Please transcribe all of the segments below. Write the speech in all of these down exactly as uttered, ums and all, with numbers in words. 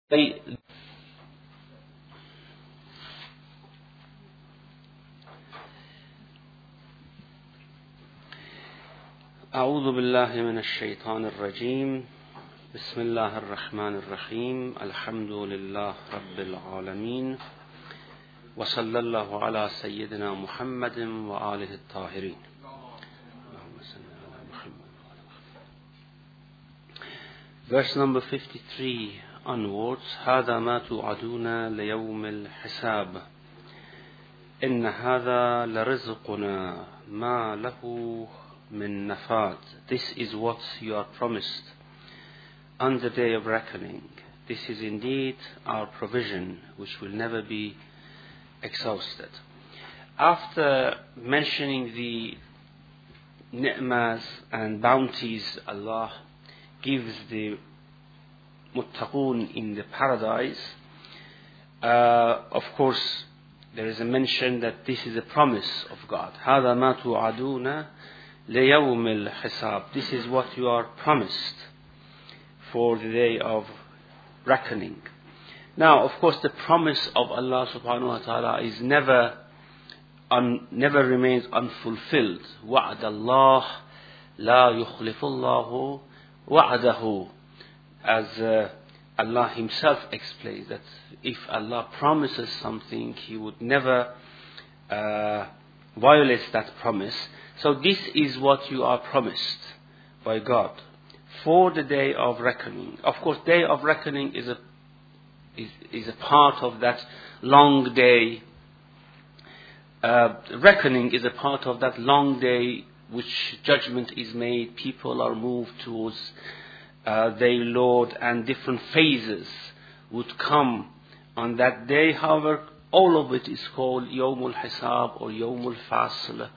أعوذ بالله من الشيطان الرجيم بسم الله الرحمن الرحيم الحمد لله رب العالمين وصلى الله على سيدنا محمد وآله الطاهرين. Verse number fifty-three onwards. هذا ما توعدون ليوم الحساب إن هذا لرزقنا ما له min nafad. This is what you are promised on the day of reckoning. This is indeed our provision which will never be exhausted. After mentioning the ni'mas and bounties Allah gives the muttaqun in the paradise, uh, of course there is a mention that this is a promise of God. هذا ما توعدون ليوم الحساب. This is what you are promised for the day of reckoning. Now, of course, the promise of Allah subhanahu wa ta'ala is never un, never remains unfulfilled. وعد الله لا يخلف الله وعده. As uh, Allah Himself explains that if Allah promises something, He would never uh, violate that promise. So this is what you are promised by God for the day of reckoning. Of course, day of reckoning is a is, is a part of that long day. Uh, reckoning is a part of that long day which judgment is made. People are moved towards uh, their Lord, and different phases would come on that day. However, all of it is called Yawmul Hisab or Yawmul Fasl.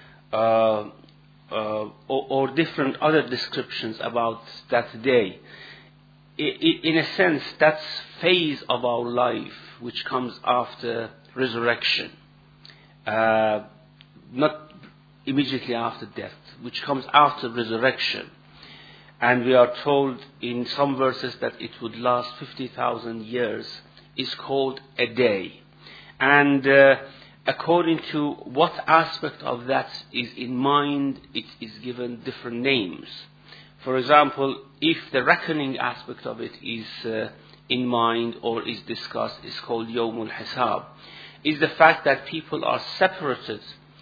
Uh, uh, or, or different other descriptions about that day. I, I, in a sense, that's phase of our life which comes after resurrection, uh, not immediately after death, which comes after resurrection. And we are told in some verses that it would last fifty thousand years, is called a day. And uh, according to what aspect of that is in mind, it is given different names. For example, if the reckoning aspect of it is uh, in mind or is discussed, is called Yawmul Hisab. Is the fact that people are separated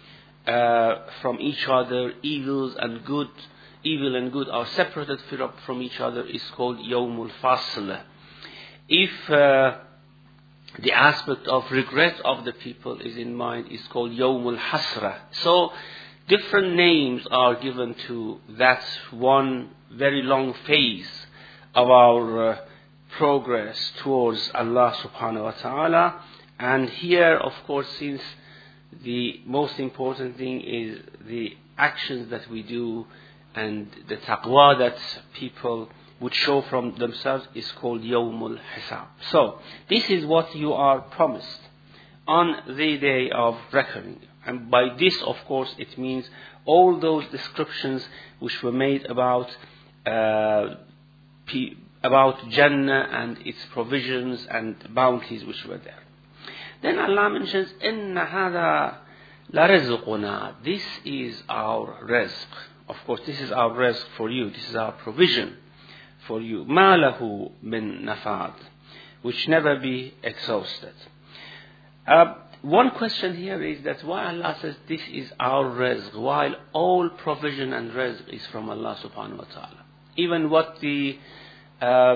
uh, from each other, evils and good, evil and good are separated from each other, is called Yawmul Fasl. If uh, the aspect of regret of the people is in mind, is called Yawmul Hasra. So different names are given to that one very long phase of our uh, progress towards Allah subhanahu wa ta'ala. And here, of course, since the most important thing is the actions that we do and the taqwa that people would show from themselves, is called Yawmul Hisab. So, this is what you are promised on the day of reckoning. And by this, of course, it means all those descriptions which were made about uh, p- about Jannah and its provisions and bounties which were there. Then Allah mentions, إِنَّ هَذَا لَرِزْقُنَا. This is our rizq. Of course, this is our rizq for you. This is our provision for you. مَا لَهُ مِن نَفَادٍ, which never be exhausted. Uh, one question here is that why Allah says this is our rizq, while all provision and rizq is from Allah subhanahu wa ta'ala. Even what the uh,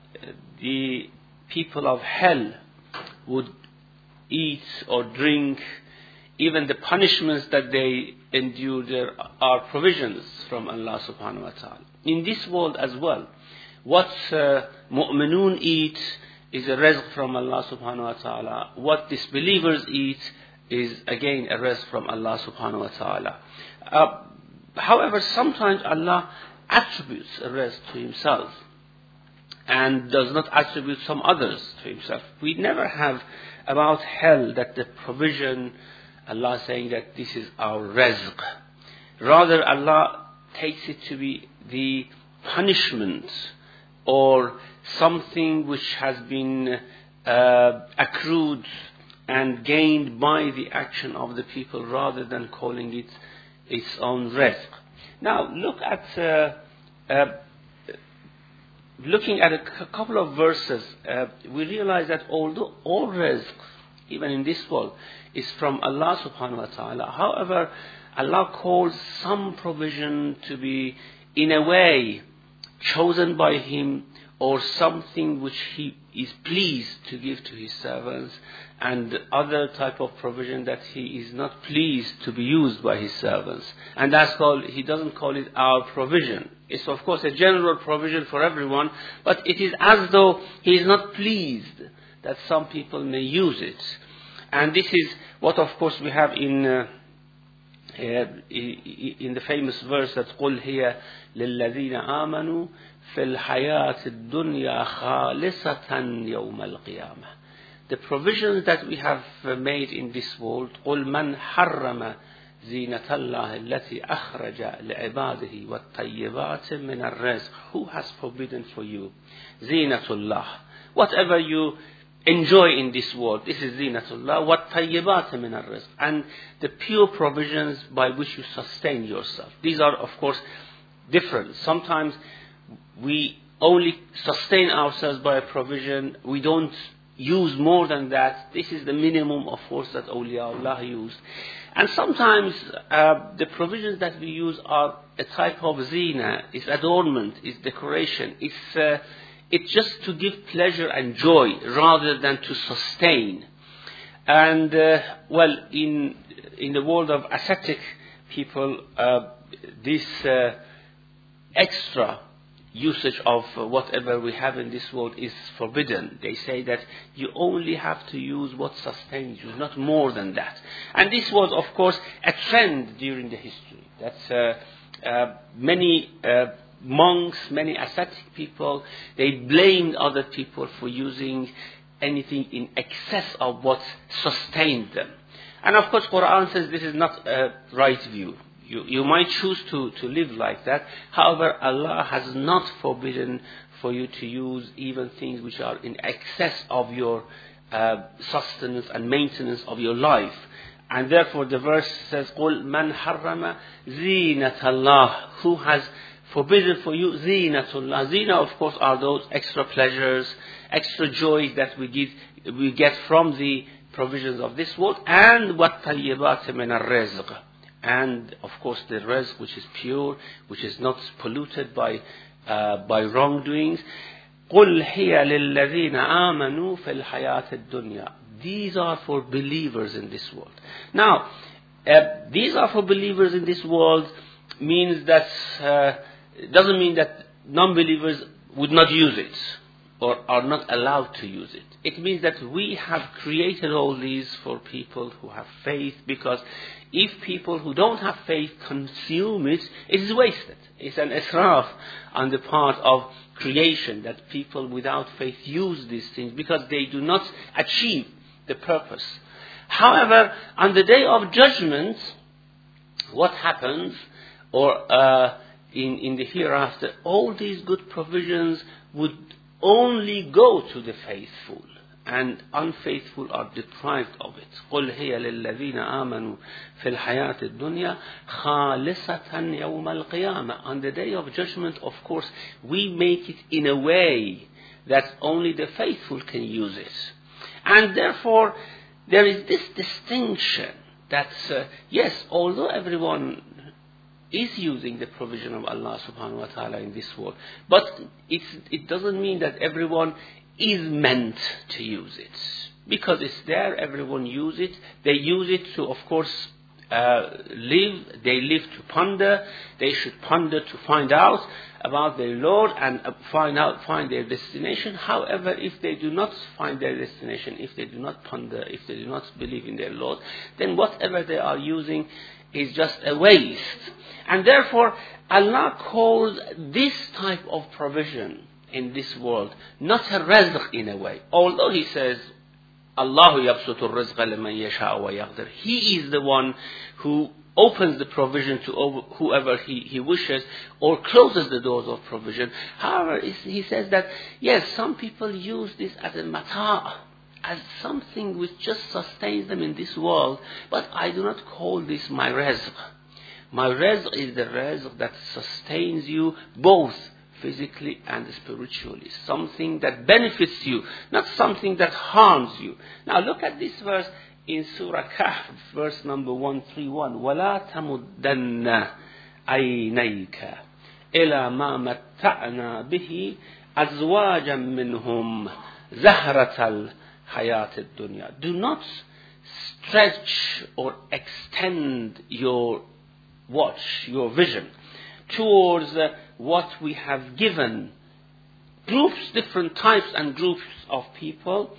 the people of hell would eat or drink, even the punishments that they endure, there are provisions from Allah subhanahu wa ta'ala. In this world as well, what uh, mu'minun eat is a rizq from Allah subhanahu wa ta'ala. What disbelievers eat is again a rizq from Allah subhanahu wa ta'ala. Uh, however, sometimes Allah attributes a rizq to Himself and does not attribute some others to Himself. We never have about hell that the provision, Allah saying that this is our rizq. Rather, Allah takes it to be the punishment or something which has been uh, accrued and gained by the action of the people rather than calling it its own rizq. Now look at uh, uh, looking at a c- couple of verses, uh, we realize that although all rizq, even in this world, is from Allah subhanahu wa ta'ala, however, Allah calls some provision to be in a way chosen by Him, or something which He is pleased to give to His servants, and other type of provision that He is not pleased to be used by His servants. And that's called, He doesn't call it our provision. It's of course a general provision for everyone, but it is as though He is not pleased that some people may use it. And this is what of course we have in uh, uh, in the famous verse that قُلْ هِيَ لِلَّذِينَ آمَنُوا فِي الْحَيَاةِ الدُّنْيَا خَالِصَةً يَوْمَ الْقِيَامَةِ. The provisions that we have made in this world, قُلْ مَنْ حَرَّمَ زِينَةَ اللَّهِ الَّتِي أَخْرَجَ لِعِبَادِهِ وَالطَّيِّبَاتِ مِنَ الرِّزْقِ. Who has forbidden for you Zinatullah, whatever you enjoy in this world? This is Zinatullah. وَالطَّيِّبَاتِ مِنَ الرِّزْقِ, and the pure provisions by which you sustain yourself. These are of course different. Sometimes we only sustain ourselves by a provision. We don't use more than that. This is the minimum of force that awliyaullah used. And sometimes uh, the provisions that we use are a type of zina, is adornment, is decoration. It's uh, it's just to give pleasure and joy rather than to sustain. And uh, well, in in the world of ascetic people, uh, this uh, extra usage of whatever we have in this world is forbidden. They say that you only have to use what sustains you, not more than that. And this was, of course, a trend during the history. That's uh, uh, many uh, monks, many ascetic people, they blamed other people for using anything in excess of what sustained them. And of course, Quran says this is not a right view. You, you might choose to, to live like that. However, Allah has not forbidden for you to use even things which are in excess of your uh, sustenance and maintenance of your life. And therefore the verse says, قُلْ مَنْ حَرَّمَ زِينَةَ اللَّهِ. Who has forbidden for you Zinatullah. Zina, of course, are those extra pleasures, extra joys that we get, we get from the provisions of this world. And وَالطَّيِّبَاتِ مِنَ الرِّزْقِ. And of course the rizq which is pure, which is not polluted by uh, by wrongdoings. قُلْ هِيَ لِلَّذِينَ آمَنُوا فِي الْحَيَاةِ الدُّنْيَا. These are for believers in this world. Now, uh, these are for believers in this world means that uh, doesn't mean that non-believers would not use it or are not allowed to use it. It means that we have created all these for people who have faith, because if people who don't have faith consume it, it is wasted. It's an israf on the part of creation that people without faith use these things because they do not achieve the purpose. However, on the day of judgment, what happens, or uh, in, in the hereafter, all these good provisions would only go to the faithful, and unfaithful are deprived of it. قُلْ هِيَ لِلَّذِينَ آمَنُوا فِي الْحَيَاةِ الدُّنْيَا خَالِصَةً يَوْمَ الْقِيَامَةِ. On the day of judgment, of course, we make it in a way that only the faithful can use it. And therefore, there is this distinction that, uh, yes, although everyone is using the provision of Allah subhanahu wa ta'ala in this world, but it's, it doesn't mean that everyone is meant to use it. Because it's there, everyone use it. They use it to, of course, uh, live. They live to ponder. They should ponder to find out about their Lord and find out, find their destination. However, if they do not find their destination, if they do not ponder, if they do not believe in their Lord, then whatever they are using is just a waste. And therefore, Allah calls this type of provision in this world not a rizq in a way. Although He says, Allahu yabsutu rizqa liman yasha'u wa yaqdir. He is the one who opens the provision to over whoever he, he wishes, or closes the doors of provision. However, he says that, yes, some people use this as a mata', as something which just sustains them in this world, but I do not call this my rizq. My rizq is the rizq that sustains you both physically and spiritually. Something that benefits you, not something that harms you. Now look at this verse in Surah Kahf, verse number one thirty-one. وَلَا تَمُدَّنَّ عَيْنَيْكَ إِلَى مَا مَتَّعْنَا بِهِ أَزْوَاجًا مِّنْهُمْ زَهْرَةَ الْحَيَاةِ الدُّنْيَا. Do not stretch or extend your watch, your vision, towards uh, what we have given groups, different types and groups of people,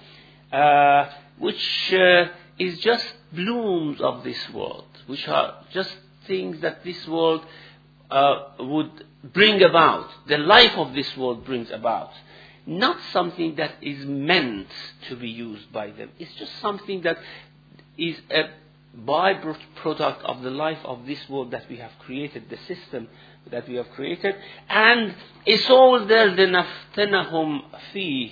uh, which uh, is just blooms of this world, which are just things that this world uh, would bring about, the life of this world brings about. Not something that is meant to be used by them. It's just something that is a byproduct of the life of this world that we have created, the system that we have created, and it's all there لِنَفْتِنَهُمْ فِيهِ,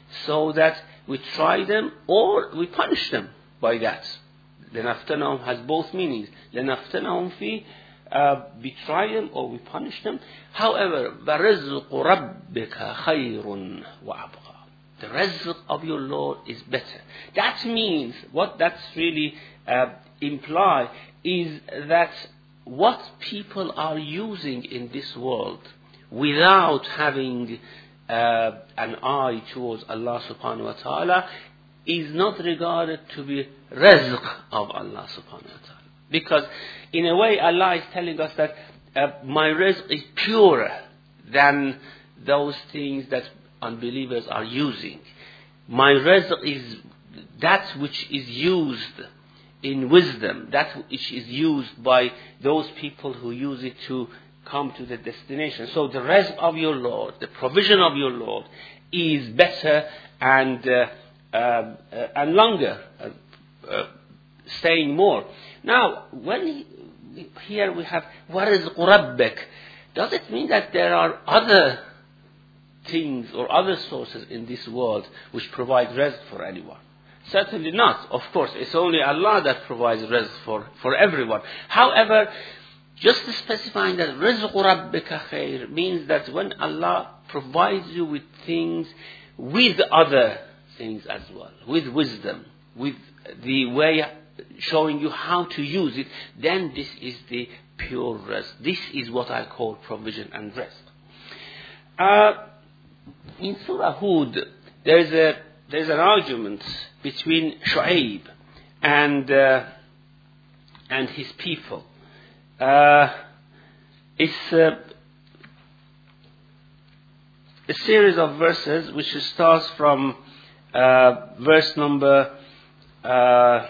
so that we try them or we punish them by that. لِنَفْتِنَهُمْ has both meanings. لِنَفْتِنَهُمْ فِيهِ, uh, we try them or we punish them. However, وَرِزْقُ رَبِّكَ خَيْرٌ وَأَبْقَى. The rizq of your Lord is better. That means, what that's really uh, imply is that what people are using in this world without having uh, an eye towards Allah subhanahu wa ta'ala is not regarded to be rizq of Allah subhanahu wa ta'ala. Because in a way Allah is telling us that uh, my rizq is purer than those things that unbelievers are using. My rizq is that which is used in wisdom, that which is used by those people who use it to come to the destination. So the rizq of your Lord, the provision of your Lord, is better and uh, uh, uh, and longer, uh, uh, staying more. Now, when he, here we have وَرِزْقُ رَبِّكَ, does it mean that there are other things or other sources in this world which provide rizq for anyone? Certainly not. Of course, it's only Allah that provides rizq for, for everyone. However, just specifying that رِزْقُ رَبِّكَ خَيْرٌ means that when Allah provides you with things, with other things as well, with wisdom, with the way showing you how to use it, then this is the pure rizq. This is what I call provision and rizq. Uh, in Surah Hud, there is a there is an argument between Shu'aib and uh, and his people. Uh, it's uh, a series of verses which starts from uh, verse number uh,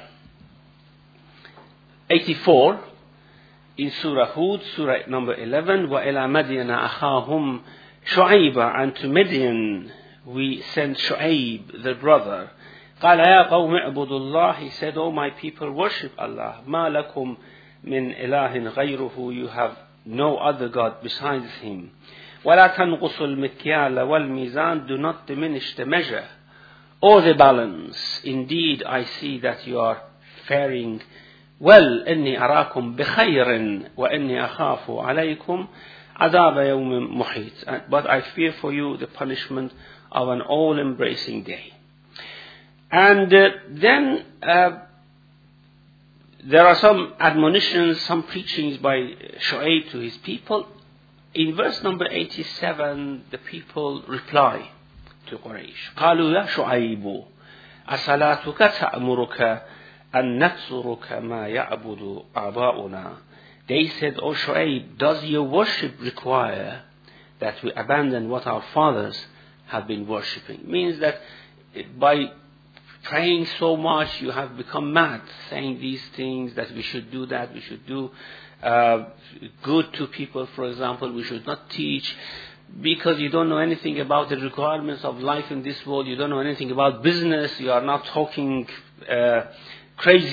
eighty-four in Surah Hud, Surah number eleven. وَإِلَى مَدْيَنَ أَخَاهُمْ شُعَيْبًا, and to Midian we sent Shu'aib, the brother. قَالَ يَا قَوْمِ اعْبُدُوا اللَّهِ, he said, O my people, worship Allah. مَا لَكُمْ مِنْ إِلَهٍ غَيْرُهُ, you have no other God besides him. وَلَا تَنْقُصُوا الْمِكْيَالَ وَالْمِيزَانَ, do not diminish the measure or the balance. Indeed, I see that you are faring well. إِنِّي أَرَاكُمْ بِخَيْرٍ وَإِنِّي أَخَافُ عَلَيْكُمْ عَذَابَ يَوْمٍ مُحِيطٍ, but I fear for you the punishment of an all-embracing day. And uh, then uh, there are some admonitions, some preachings by Shu'aib to his people. In verse number eighty-seven, the people reply to Quraysh. قَالُوا يَا شُعَيْبُ أَصَلَاتُكَ تَأْمُرُكَ أَن نَتْرُكَ مَا يَعْبُدُ آبَاؤُنَا. They said, O Shu'aib, does your worship require that we abandon what our fathers have been worshipping? Means that by praying so much you have become mad, saying these things that we should do that, we should do uh, good to people, for example, we should not teach, because you don't know anything about the requirements of life in this world, you don't know anything about business, you are not talking uh, crazy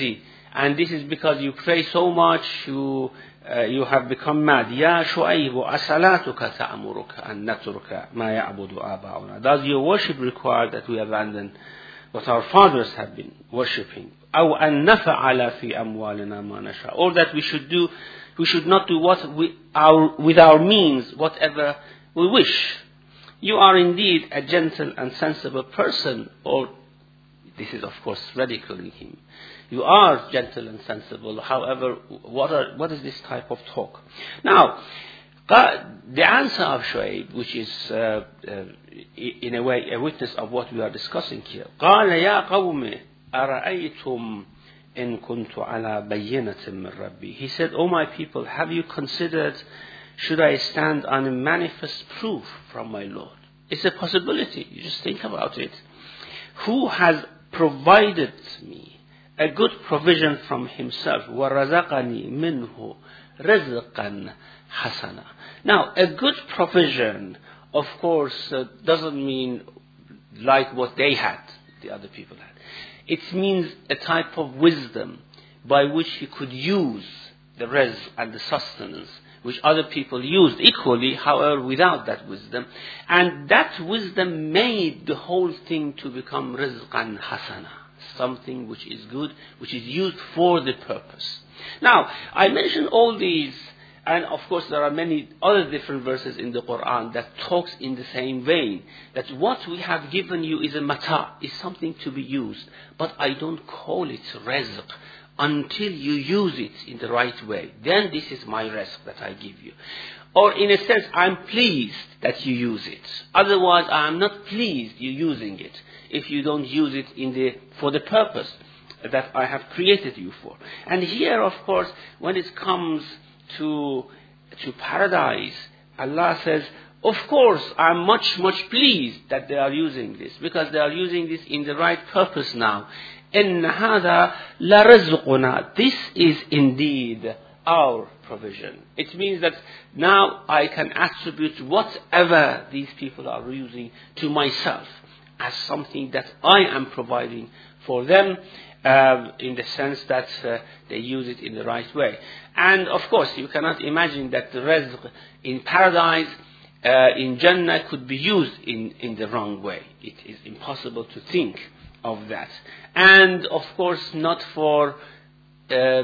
And this is because you pray so much, you uh, you have become mad. Ya Shu'ayb, asalatuka ta'amuruka an natruka ma ya'budu aba'una. Does your worship require that we abandon what our fathers have been worshipping? أو أن نفعل في أموالنا ما نشاء. Or that we should do, we should not do what we, our, with our means, whatever we wish. You are indeed a gentle and sensible person. Or, this is of course ridiculing him. You are gentle and sensible. However, what are, what is this type of talk? Now, the answer of Shu'ayb, which is uh, uh, in a way a witness of what we are discussing here. قال يا قوم أرأيتم إن كنت على بينة من ربي. He said, "O my people, have you considered, should I stand on a manifest proof from my Lord?" It's a possibility. You just think about it. Who has provided me a good provision from himself? وَرَزَقَنِي مِنْهُ رِزْقًا حَسَنًا. Now, a good provision, of course, uh, doesn't mean like what they had, the other people had. It means a type of wisdom by which he could use the rizq and the sustenance, which other people used equally, however, without that wisdom. And that wisdom made the whole thing to become rizqan hasana, something which is good, which is used for the purpose. Now, I mentioned all these, and of course there are many other different verses in the Quran that talks in the same vein, that what we have given you is a mata, is something to be used, but I don't call it rizq until you use it in the right way. Then this is my rizq that I give you. Or in a sense, I'm pleased that you use it. Otherwise, I'm not pleased you using it if you don't use it in the for the purpose that I have created you for. And here, of course, when it comes to to paradise, Allah says, of course, I'm much, much pleased that they are using this, because they are using this in the right purpose now. إِنَّ هَذَا لَرَزْقُنَا. This is indeed our provision. It means that now I can attribute whatever these people are using to myself as something that I am providing for them, uh, in the sense that uh, they use it in the right way. And of course, you cannot imagine that the rizq in paradise, uh, in Jannah, could be used in, in the wrong way. It is impossible to think of that. And of course, not for uh,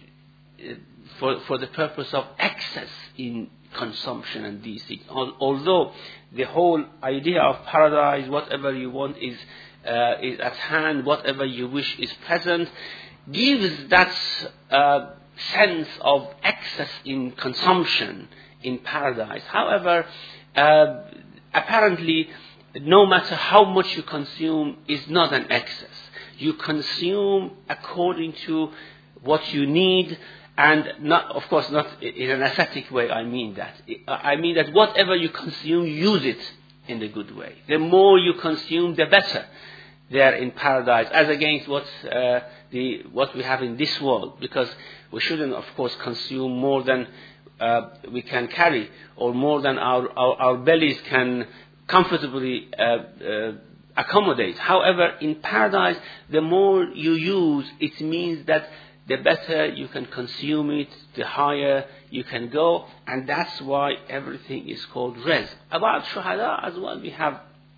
for for the purpose of excess in consumption and these things. Although the whole idea of paradise, whatever you want is uh, is at hand, whatever you wish is present, gives that uh, sense of excess in consumption in paradise. However, uh, apparently, no matter how much you consume is not an excess. You consume according to what you need, and not, of course, not in an ascetic way. I mean that. I mean that whatever you consume, use it in the good way. The more you consume, the better. There in paradise, as against what uh, the what we have in this world, because we shouldn't, of course, consume more than uh, we can carry, or more than our our, our bellies can comfortably uh, uh, accommodate. However, in paradise, the more you use, it means that the better you can consume it, the higher you can go, and that's why everything is called rizq. About shuhada as well, we have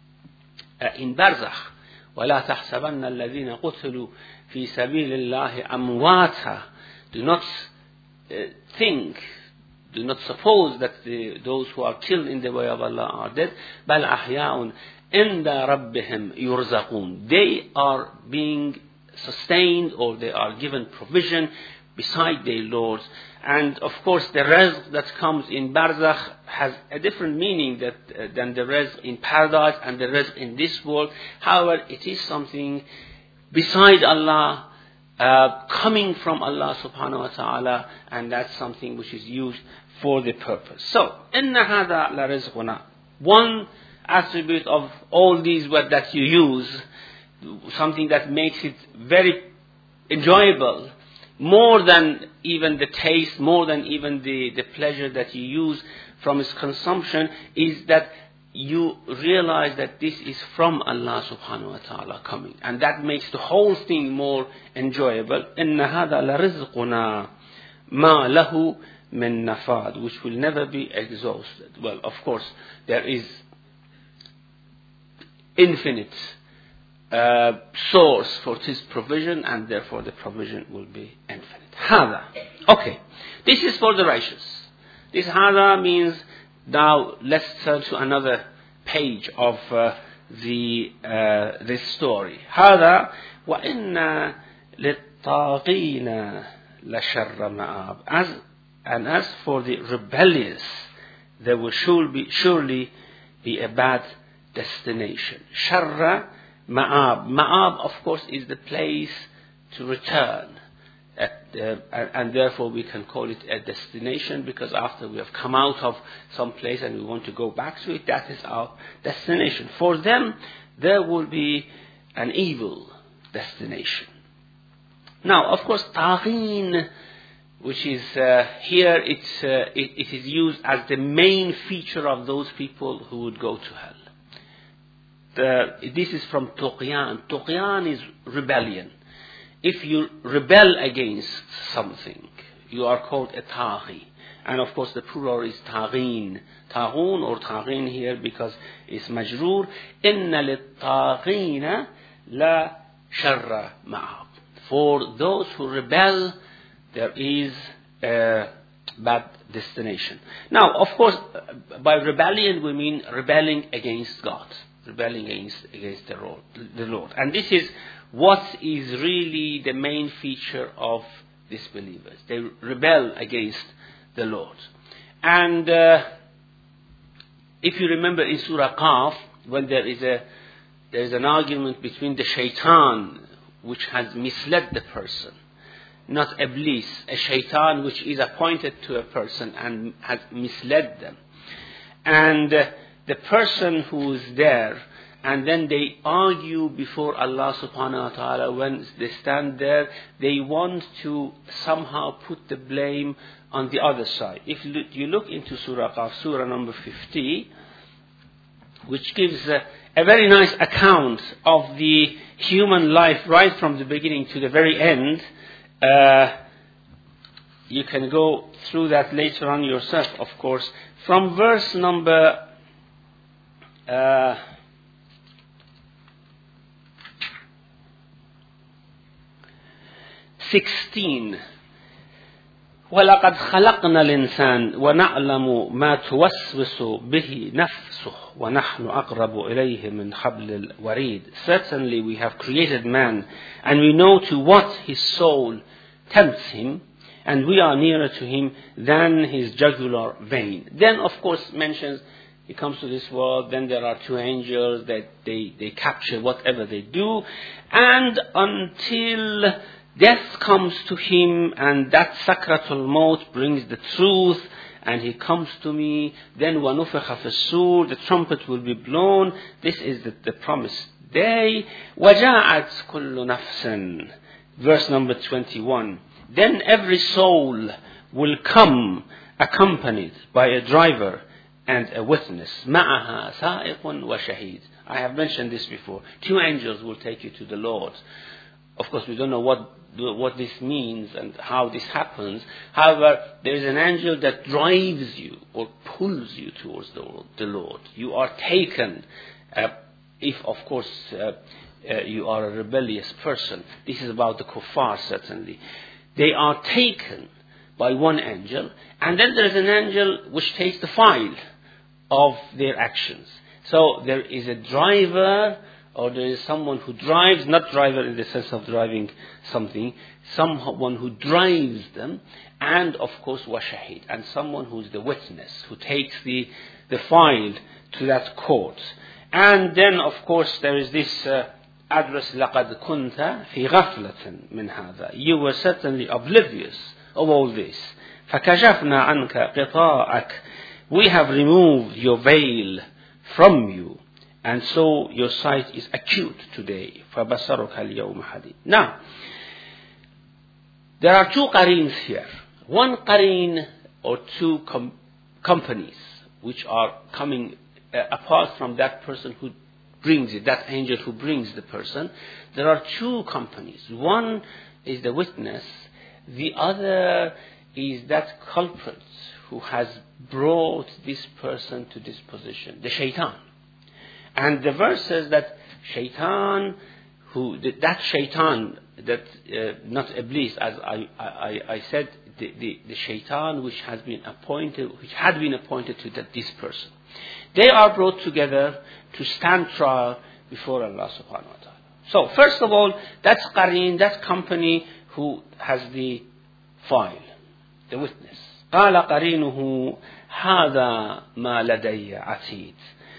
uh, in barzakh, وَلَا تَحْسَبَنَّ الَّذِينَ قُتِلُوا فِي سَبِيلِ اللَّهِ أَمْوَاتًا. Do not uh, think, do not suppose that the, those who are killed in the way of Allah are dead. بَلْ أَحْيَاءٌ عِنْدَ رَبِّهِمْ يُرْزَقُونَ. They are being sustained, or they are given provision beside their lords. And of course, the rizq that comes in barzakh has a different meaning that, uh, than the rizq in paradise and the rizq in this world. However, it is something beside Allah, uh, coming from Allah subhanahu wa ta'ala, and that's something which is used for the purpose. So, إِنَّ هَذَا لَرِزْقُنَا. One attribute of all these words that you use, something that makes it very enjoyable, more than even the taste, more than even the, the pleasure that you use from its consumption, is that you realize that this is from Allah subhanahu wa ta'ala coming. And that makes the whole thing more enjoyable. إِنَّ هَذَا لَرِزْقُنَا مَا لَهُ مِن نَفَادٍ, which will never be exhausted. Well, of course, there is infinite uh, source for this provision, and therefore the provision will be infinite. هَذَا. Okay, this is for the righteous. This هَذَا means, now let's turn to another page of uh, the uh, this story. هَذَا وَإِنَّ لِلطَّاغِينَ لَشَرَّ مَآبٍ. As And as for the rebellious, there will surely be, surely be a bad destination. Sharra ma'ab. Ma'ab, of course, is the place to return. At, uh, and, and therefore we can call it a destination, because after we have come out of some place and we want to go back to it, that is our destination. For them, there will be an evil destination. Now, of course, taghin, which is uh, here, it's, uh, it, it is used as the main feature of those people who would go to hell. The, this is from tuqyan. Tuqyan is rebellion. If you rebel against something, you are called a taghi. And of course the plural is taghin. Taghun or taghin here because it's majroor. Inna lit-taghina la sharra ma'ab. For those who rebel, there is a bad destination. Now, of course, by rebellion we mean rebelling against God, rebelling against against the Lord. The Lord. And this is what is really the main feature of disbelievers. They rebel against the Lord. And uh, if you remember in Surah Qaf, when there is a there is an argument between the shaitan, which has misled the person, not Iblis, a shaitan which is appointed to a person and has misled them. And uh, the person who is there, and then they argue before Allah subhanahu wa ta'ala, when they stand there, they want to somehow put the blame on the other side. If you look into Surah Qaf, Surah number fifty, which gives a, a very nice account of the human life right from the beginning to the very end. Uh, you can go through that later on yourself, of course. From verse number uh, sixteen. وَلَقَدْ خَلَقْنَا الْإِنسَانَ وَنَعْلَمُ مَا تُوَسْوِسُ بِهِ نَفْسُهُ وَنَحْنُ أَقْرَبُ إِلَيْهِ مِنْ حَبْلِ الْوَرِيدِ. Certainly we have created man, and we know to what his soul tempts him, and we are nearer to him than his jugular vein. Then, of course, mentions he comes to this world, then there are two angels that they, they capture whatever they do, and until death comes to him, and that sakratul maut brings the truth, and he comes to me, then وَنُفِخَ فِي الصُّورِ, the trumpet will be blown. This is the, the promised day. وَجَاءَتْ كُلُّ نَفْسٍ, verse number twenty-one. Then every soul will come accompanied by a driver and a witness. مَعَهَا سَائِقٌ وَشَهِيدٌ. I have mentioned this before. Two angels will take you to the Lord. Of course, we don't know what what this means and how this happens. However, there is an angel that drives you or pulls you towards the, the Lord. You are taken, uh, if of course uh, uh, you are a rebellious person. This is about the kuffar, certainly. They are taken by one angel, and then there is an angel which takes the file of their actions. So there is a driver, or there is someone who drives, not driver in the sense of driving something, someone who drives them, and of course washahid, and someone who is the witness, who takes the, the file to that court. And then of course there is this uh, address, لَقَدْ كُنْتَ فِي غَفْلَةٍ مِنْ هَذَا. You were certainly oblivious of all this. فَكَشَفْنَا عَنْكَ قِطَاءَكَ. We have removed your veil from you, and so your sight is acute today. فَبَصَرُكَ الْيَوْمَ حَدِيدٌ. Now, there are two qareens here. One qareen or two com- companies which are coming uh, apart from that person who brings it, that angel who brings the person, there are two companies. One is the witness, the other is that culprit who has brought this person to this position, the shaitan. And the verse says that shaitan, who that shaitan, that uh, not Iblis, as I, I, I said, the, the, the shaitan which has been appointed, which had been appointed to that, this person. They are brought together to stand trial before Allah subhanahu wa ta'ala. So, first of all, that's Qareen, that company who has the file, the witness. قال قرينه هذا ما لدي عتيد.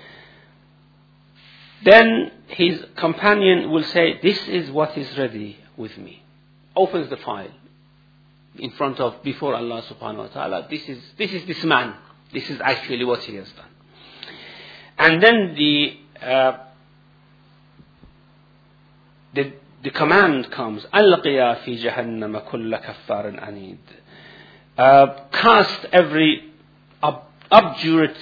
Then his companion will say, this is what is ready with me. Opens the file in front of, before Allah subhanahu wa ta'ala. This is, this is this man. This is actually what he has done. And then the, uh, the, the command comes, ألقيا في جهنم كل كفار عنيد. Uh, cast every ob- obdurate,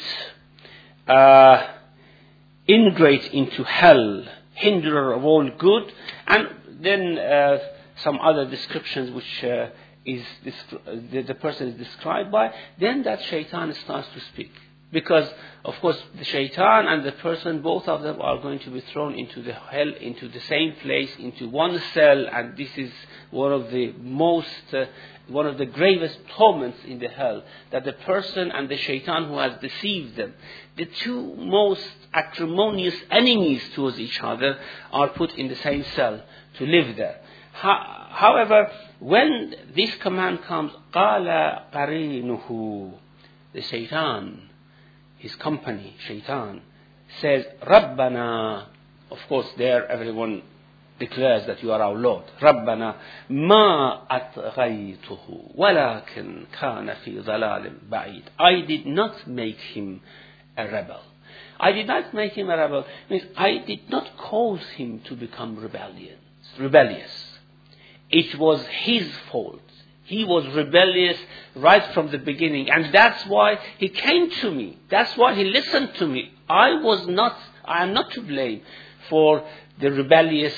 uh, ingrate into hell, hinderer of all good, and then uh, some other descriptions which uh, is descri- the, the person is described by. Then that shaitan starts to speak, because of course the shaitan and the person, both of them are going to be thrown into the hell, into the same place, into one cell, and this is one of the most uh, one of the gravest torments in the hell, that the person and the shaitan who has deceived them, the two most acrimonious enemies towards each other, are put in the same cell to live there. However, when this command comes, قَالَ قَرِينُهُ, the shaitan, his company, shaitan, says, رَبَّنَا, of course there everyone declares that you are our Lord. رَبَّنَا مَا أَطْغَيْتُهُ وَلَكِنْ كَانَ فِي ضَلَالٍ بَعِيدٍ. I did not make him a rebel. I did not make him a rebel. Means I did not cause him to become rebellious. Rebellious. It was his fault. He was rebellious right from the beginning, and that's why he came to me. That's why he listened to me. I was not. I am not to blame for the rebelliousness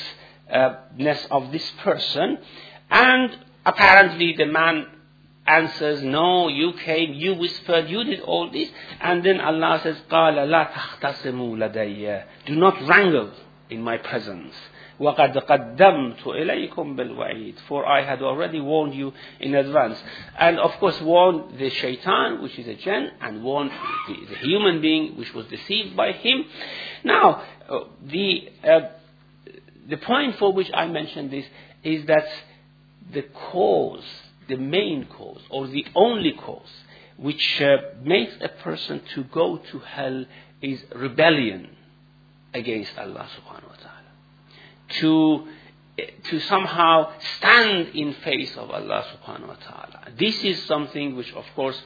of this person. And apparently the man answers, no, you came, you whispered, you did all this. And then Allah says, قَالَ لَا تَخْتَصِمُوا لَدَيَّ. Do not wrangle in my presence. وَقَدْ قَدَّمْتُ إِلَيْكُمْ بِالْوَعِيدِ. For I had already warned you in advance. And of course warned the shaitan, which is a jinn, and warned the, the human being, which was deceived by him. Now, uh, the uh, the point for which I mentioned this is that the cause, the main cause, or the only cause, which uh, makes a person to go to hell is rebellion against Allah subhanahu wa ta'ala. To, to somehow stand in face of Allah subhanahu wa ta'ala. This is something which, of course,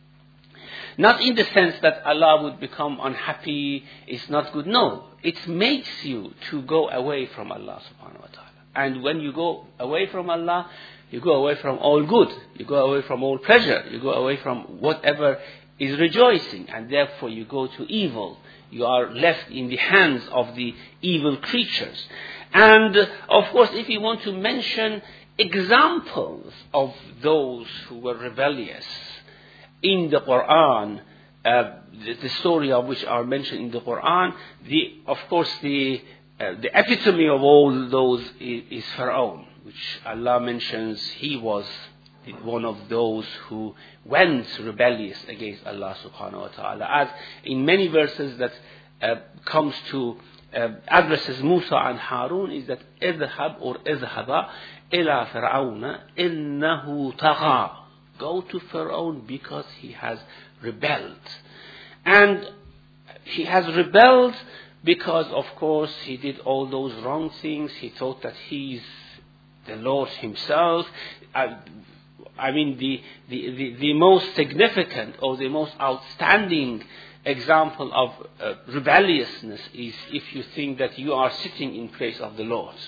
not in the sense that Allah would become unhappy, it's not good. No, it makes you to go away from Allah subhanahu wa ta'ala. And when you go away from Allah, you go away from all good. You go away from all pleasure. You go away from whatever is rejoicing. And therefore you go to evil. You are left in the hands of the evil creatures. And uh, of course, if you want to mention examples of those who were rebellious in the Quran, uh, the, the story of which are mentioned in the Quran, the of course the uh, the epitome of all those is, is Pharaoh, which Allah mentions he was one of those who went rebellious against Allah subhanahu wa ta'ala. As in many verses that uh, comes to uh, addresses Musa and Harun, is that اذهب or اذهبا إلى فرعون إنه طغى. Go to Pharaoh because he has rebelled. And he has rebelled because, of course, he did all those wrong things. He thought that he's the Lord himself. I, I mean, the, the, the, the most significant or the most outstanding example of uh, rebelliousness is if you think that you are sitting in place of the Lord.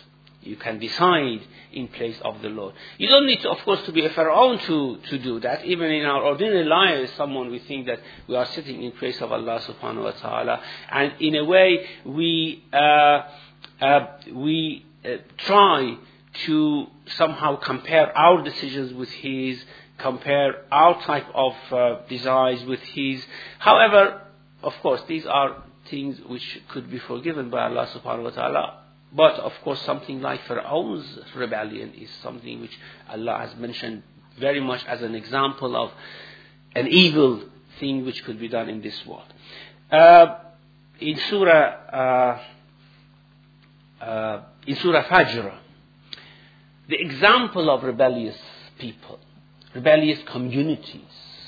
You can decide in place of the Lord. You don't need to, of course, to be a Pharaoh to, to do that. Even in our ordinary lives, someone we think that we are sitting in place of Allah subhanahu wa ta'ala. And in a way, we, uh, uh, we uh, try to somehow compare our decisions with His, compare our type of uh, desires with His. However, of course, these are things which could be forgiven by Allah subhanahu wa ta'ala. But, of course, something like Pharaoh's rebellion is something which Allah has mentioned very much as an example of an evil thing which could be done in this world. Uh, in Surah, uh, uh, in Surah Fajr, the example of rebellious people, rebellious communities.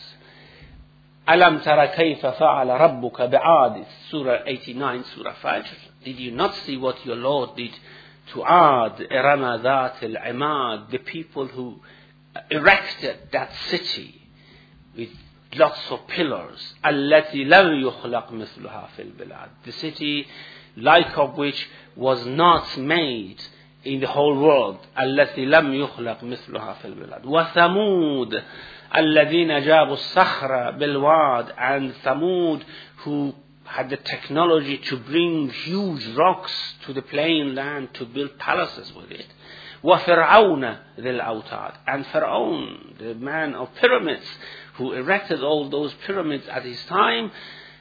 Alam tara kayfa fa'ala rabbuka bi'ad, Surah eighty-nine, Surah Fajr. Did you not see what your Lord did to Ad, Irama Dhat al-Imad, the people who erected that city with lots of pillars, allati lam yukhlaq mithluha fil bilad, the city like of which was not made in the whole world, allati lam yukhlaq mithluha fil bilad. Wa Thamud alladhina jabu as-sakhra bil wad, and Thamud who had the technology to bring huge rocks to the plain land to build palaces with it. وَفِرْعَوْنَ ذِي الْأَوْتَادِ, and Pharaoh, the man of pyramids, who erected all those pyramids at his time.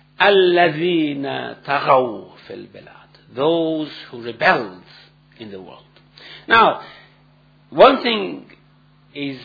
الَّذِينَ تَغَوْا فِي الْبِلَادِ, those who rebelled in the world. Now, one thing is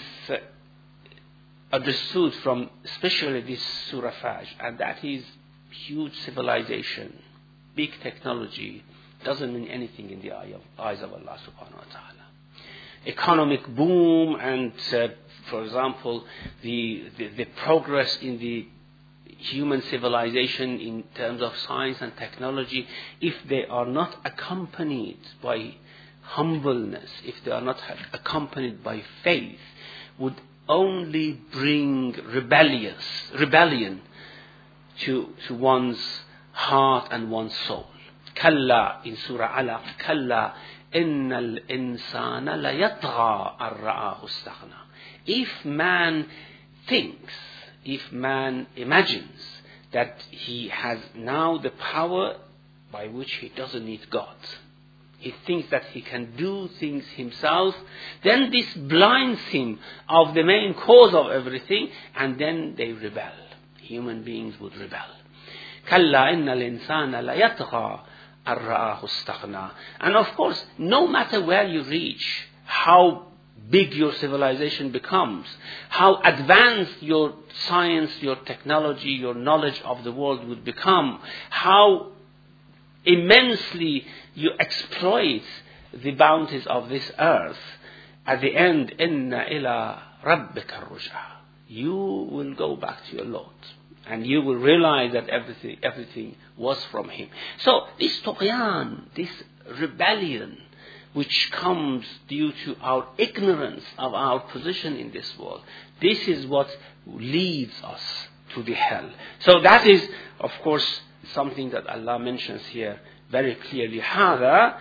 understood from especially this Surah Fajr, and that is huge civilization, big technology doesn't mean anything in the eye of, eyes of Allah subhanahu wa ta'ala. Economic boom and, uh, for example, the, the, the progress in the human civilization in terms of science and technology, if they are not accompanied by humbleness, if they are not accompanied by faith, would only bring rebellious, rebellion to, to one's heart and one's soul. Kalla in Surah Alaq, Kalla innal insana la yatgha ar-ra'ahu istaghna. If man thinks, if man imagines that he has now the power by which he doesn't need God, he thinks that he can do things himself, then this blinds him of the main cause of everything, and then they rebel. Human beings would rebel. Kalla innal insana la yatgha ar-ra'ahu istaghna. And of course, no matter where you reach, how big your civilization becomes, how advanced your science, your technology, your knowledge of the world would become, how immensely you exploit the bounties of this earth, at the end, inna ila rabbika ar-ruj'a, you will go back to your Lord, and you will realize that everything everything was from Him. So this tughyan, this rebellion, which comes due to our ignorance of our position in this world, this is what leads us to the hell. So that is, of course, something that Allah mentions here very clearly. هذا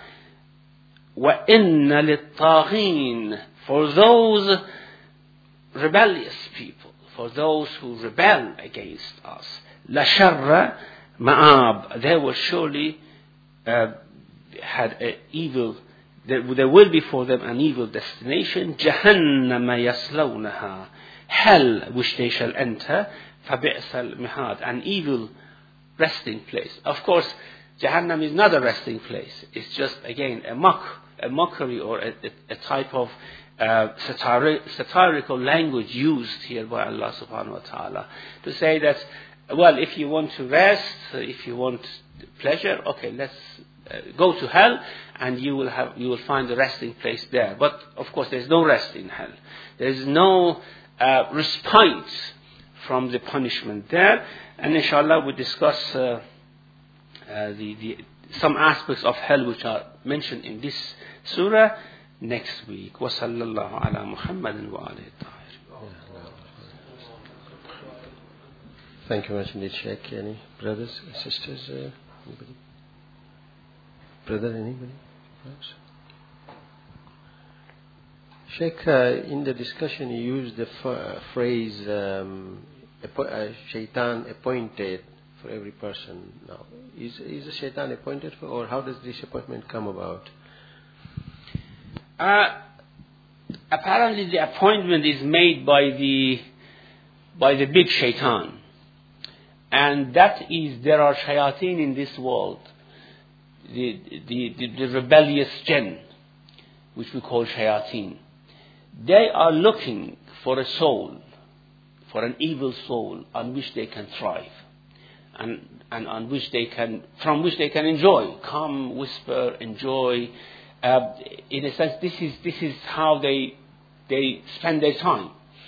وَإِنَّ لِلطَّاغِينَ, for those rebellious people, for those who rebel against us, لَشَرَّ مَآب, they will surely uh, had an evil, there, there will be for them an evil destination, جَهَنَّمَ يَصْلَوْنَهَا, hell which they shall enter, فَبِئْسَ الْمِهَادِ, an evil resting place. Of course, Jahannam is not a resting place. It's just, again, a mock, a mockery or a, a, a type of uh, satiri- satirical language used here by Allah subhanahu wa ta'ala to say that, well, if you want to rest, if you want pleasure, okay, let's uh, go to hell, and you will have, you will find a resting place there. But of course, there's no rest in hell. There is no uh, respite from the punishment there. And inshallah, we discuss uh, uh, the, the some aspects of hell which are mentioned in this surah next week. Wa sallallahu ala Muhammadin wa alihi tahir. Thank you much indeed, Sheikh. Any brothers, sisters, uh, anybody? Brother, anybody? Perhaps? Sheikh, uh, in the discussion you used the f- uh, phrase um, appo- uh, shaitan appointed for every person. Now, is is the shaitan appointed for, or how does this appointment come about? Uh, apparently the appointment is made by the by the big shaitan. And that is, there are shayateen in this world, the, the, the, the rebellious jinn, which we call shayateen. They are looking for a soul, for an evil soul on which they can thrive, and, and on which they can, from which they can enjoy, come, whisper, enjoy. Uh, in a sense, this is this is how they they spend their time.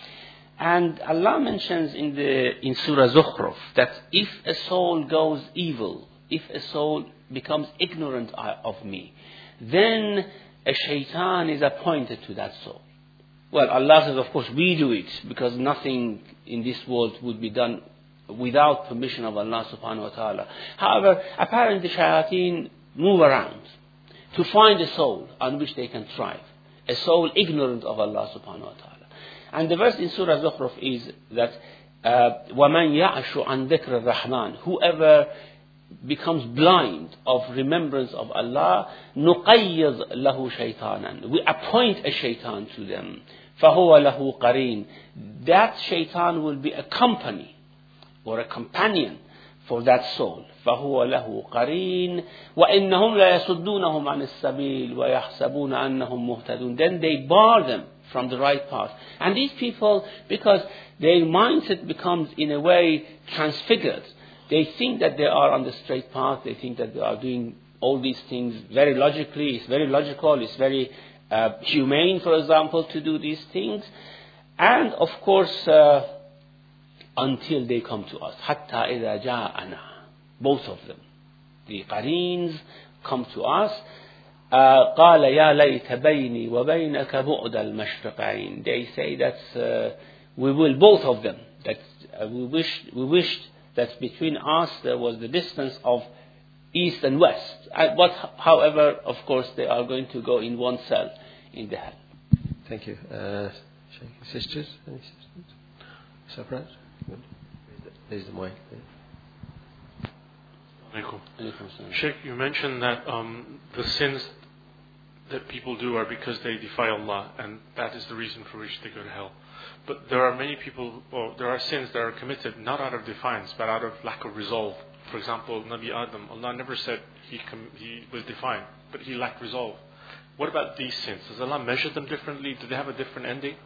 And Allah mentions in the in Surah Zukhruf that if a soul goes evil, if a soul becomes ignorant of me, then a shaitan is appointed to that soul. Well, Allah says, of course, we do it, because nothing in this world would be done without permission of Allah subhanahu wa ta'ala. However, apparently the shayateen move around to find a soul on which they can thrive, a soul ignorant of Allah subhanahu wa ta'ala. And the verse in Surah Zukhruf is that وَمَنْ يَعْشُ عَنْ ذِكْرِ الرَّحْمَنِ, whoever becomes blind of remembrance of Allah, نُقَيِّضْ لَهُ شَيْطَانًا, we appoint a shaitan to them. فَهُوَ لَهُ قَرِينٌ, that shaitan will be a company or a companion for that soul. فَهُوَ لَهُ قَرِينٌ وَإِنَّهُمْ لَيَصُدُّونَهُمْ عَنِ السَّبِيلِ وَيَحْسَبُونَ أَنَّهُمْ مُهْتَدُونَ, then they bar them from the right path. And these people, because their mindset becomes in a way transfigured, they think that they are on the straight path, they think that they are doing all these things very logically, it's very logical, it's very uh, humane, for example, to do these things. And of course, uh, until they come to us, حَتَّى إِذَا جَاءَنَا, both of them, the qareens come to us. Uh, قال يا ليت بيني وبينك بعد المشرقين, they say that uh, we will, both of them, that uh, we wished we wished that between us there was the distance of east and west. Uh, but however, of course, they are going to go in one cell in the hell. Thank you. Uh, sisters? Any sisters? Surprise? Good. There's the mic there. Sheikh, you mentioned that um, the sins that people do are because they defy Allah, and that is the reason for which they go to hell. But there are many people, or there are sins that are committed not out of defiance, but out of lack of resolve. For example, Nabi Adam, Allah never said he com- he was defiant, but he lacked resolve. What about these sins? Does Allah measure them differently? Do they have a different ending?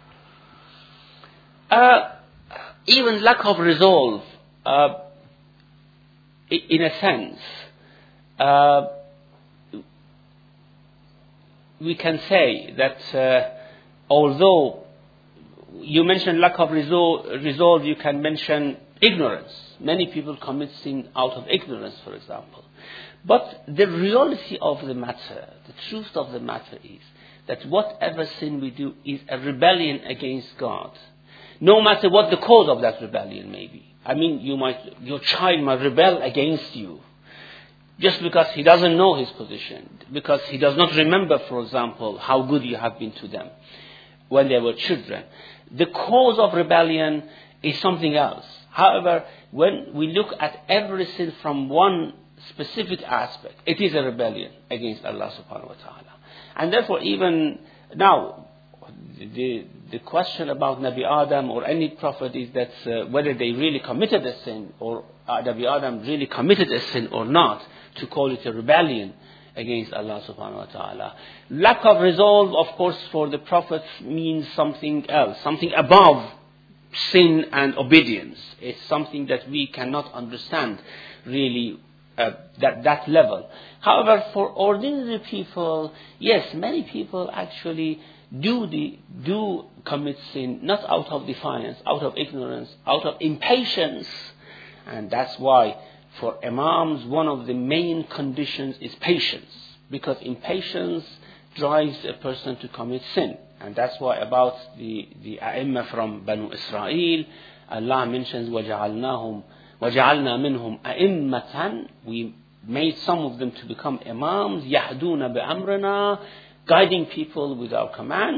Uh, even lack of resolve, uh, in a sense, uh, we can say that uh, although you mentioned lack of resol- resolve, you can mention ignorance. Many people commit sin out of ignorance, for example. But the reality of the matter, the truth of the matter is that whatever sin we do is a rebellion against God, no matter what the cause of that rebellion may be. I mean, you might, your child might rebel against you just because he doesn't know his position, because he does not remember, for example, how good you have been to them when they were children. The cause of rebellion is something else. However, when we look at every sin from one specific aspect, it is a rebellion against Allah subhanahu wa ta'ala. And therefore, even now, the the question about Nabi Adam or any prophet is that uh, whether they really committed a sin, or uh, Nabi Adam really committed a sin or not, to call it a rebellion against Allah subhanahu wa ta'ala. Lack of resolve, of course, for the prophets means something else, something above sin and obedience. It's something that we cannot understand really uh, that that level. However, for ordinary people, yes, many people actually do the do commit sin, not out of defiance, out of ignorance, out of impatience. And that's why for imams one of the main conditions is patience, because impatience drives a person to commit sin. And that's why about the the a'imma from Banu Israel, Allah mentions وَجَعَلْنَاهُمْ وَجَعَلْنَا مِنْهُمْ أَئِمَّةً, we made some of them to become imams, يَهْدُونَ بِأَمْرِنَا, guiding people with our command.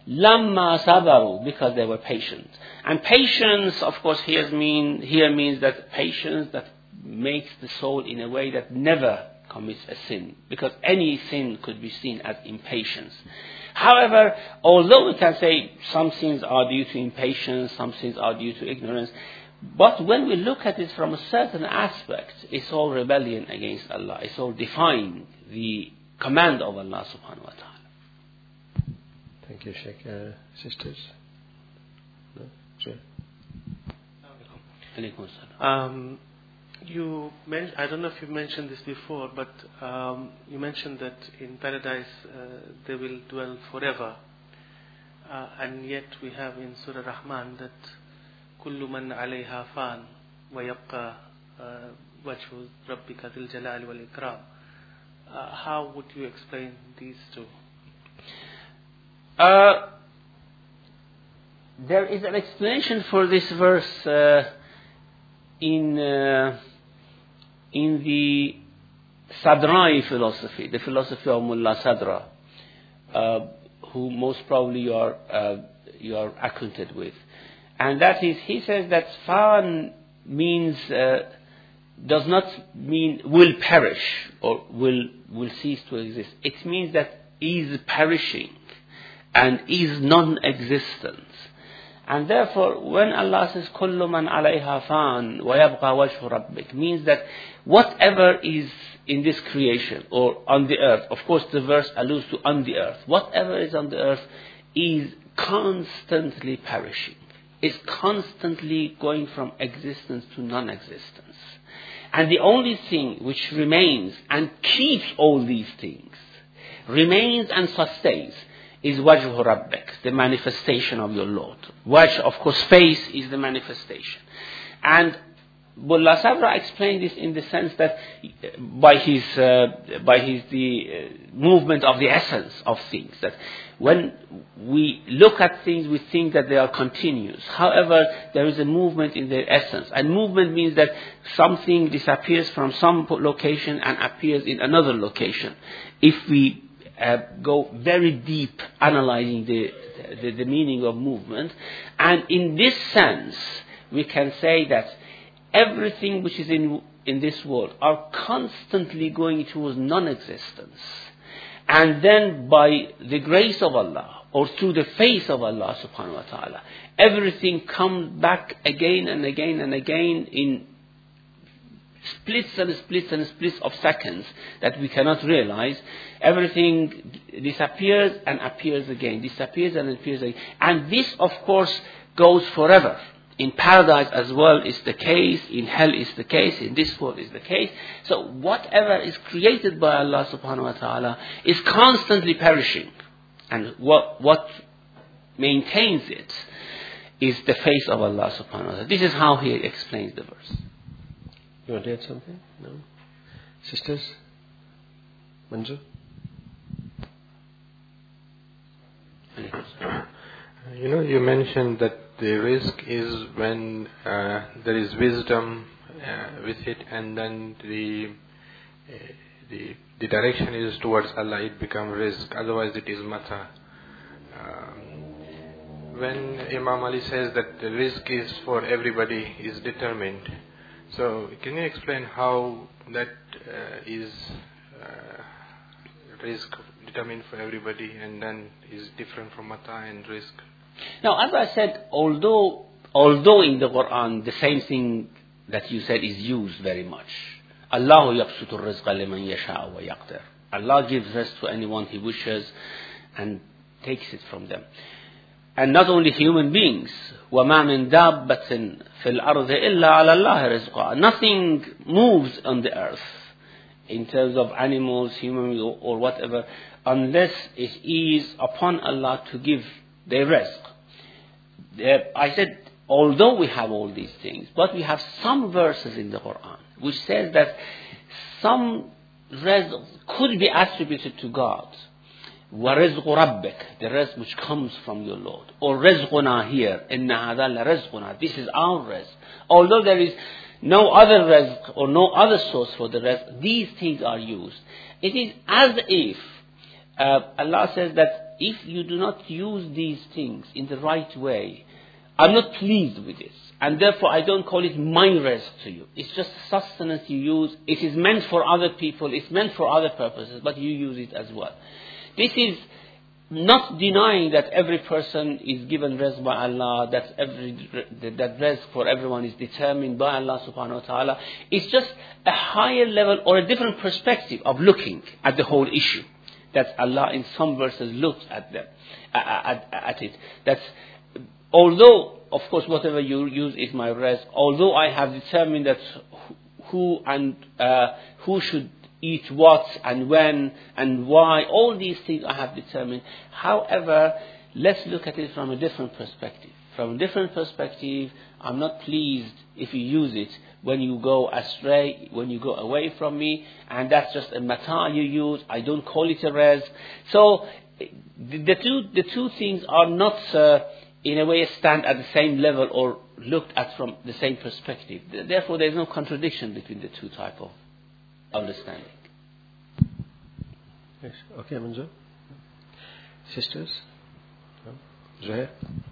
لَمَّا صَبَرُوا, because they were patient. And patience, of course, here, mean, here means that patience that makes the soul in a way that never commits a sin. Because any sin could be seen as impatience. However, although we can say some sins are due to impatience, some sins are due to ignorance, but when we look at it from a certain aspect, it's all rebellion against Allah. It's all defying the command of Allah subhanahu wa ta'ala. Thank you, Sheikh. Uh, sisters? No? Sure. Um, you men- I don't know if you mentioned this before, but um, you mentioned that in paradise uh, they will dwell forever. Uh, and yet we have in Surah Rahman that كل من عليها فان ويبقى وجه ربك ذي الجلال والإكرام. How would you explain these two? Uh, there is an explanation for this verse uh, in uh, in the Sadrai philosophy, the philosophy of Mullah Sadra, uh, who most probably you are uh, you are acquainted with. And that is, he says that fan means, uh, does not mean will perish or will will cease to exist. It means that is perishing and is non-existent. And therefore, when Allah says, كُلُّ مَنْ عَلَيْهَا فَانٍ وَيَبْقَى وَجْهُ رَبِّكَ, means that whatever is in this creation or on the earth, of course the verse alludes to on the earth, whatever is on the earth is constantly perishing. Is constantly going from existence to non-existence. And the only thing which remains and keeps all these things, remains and sustains, is wajhu rabbik, the manifestation of your Lord. Wajh, of course, face is the manifestation. And Mullah Sadra explained this in the sense that by his uh, by his the uh, movement of the essence of things, that when we look at things we think that they are continuous. However, there is a movement in their essence, and movement means that something disappears from some location and appears in another location. If we uh, go very deep analyzing the, the the meaning of movement, and in this sense we can say that everything which is in in this world are constantly going towards non-existence. And then by the grace of Allah, or through the face of Allah subhanahu wa ta'ala, everything comes back again and again and again in splits and splits and splits of seconds that we cannot realize. Everything disappears and appears again, disappears and appears again. And this, of course, goes forever. In paradise as well is the case, in hell is the case, in this world is the case. So whatever is created by Allah subhanahu wa ta'ala is constantly perishing. And what what maintains it is the face of Allah subhanahu wa ta'ala. This is how he explains the verse. You want to add something? No? Sisters? Manju? You know, you mentioned that the risk is when uh, there is wisdom uh, with it, and then the, uh, the the direction is towards Allah, it becomes risk. Otherwise, it is mata. Um, when Imam Ali says that the risk is for everybody, is determined. So, can you explain how that uh, is uh, risk determined for everybody, and then is different from mata and risk? Now, as I said, although although in the Quran the same thing that you said is used very much, Allahu yabsutu rizqa liman yasha wa yaqdir. Allah gives rest to anyone He wishes and takes it from them. And not only human beings, وَمَا مِن دَابَّةٍ فِي الْأَرْضِ إِلَّا عَلَى اللَّهِ رِزْقُهَا. Nothing moves on the earth in terms of animals, human or, or whatever, unless it is upon Allah to give their rizq. Uh, I said, although we have all these things, but we have some verses in the Quran which says that some rizq could be attributed to God. وَرِزْقُ رَبِّكَ, the rizq which comes from your Lord. Or رِزْقُنَا here, إِنَّ هَذَا لَرِزْقُنَا, this is our rizq. Although there is no other rizq or no other source for the rizq, these things are used. It is as if uh, Allah says that if you do not use these things in the right way, I'm not pleased with this. And therefore I don't call it my rizq to you. It's just sustenance you use. It is meant for other people. It's meant for other purposes, but you use it as well. This is not denying that every person is given rizq by Allah, that every that rizq for everyone is determined by Allah subhanahu wa ta'ala. It's just a higher level or a different perspective of looking at the whole issue. That Allah in some verses looked at them, at, at, at it. That's although, of course, whatever you use is my rizq, although I have determined that who and uh, who should eat what and when and why, all these things I have determined. However, let's look at it from a different perspective. From a different perspective, I'm not pleased if you use it when you go astray, when you go away from me, and that's just a mata you use. I don't call it a rizq. So the, the two the two things are not uh, in a way stand at the same level or looked at from the same perspective. Therefore, there is no contradiction between the two type of understanding. Yes. Okay, Manzo. Sisters? No? Zuhair?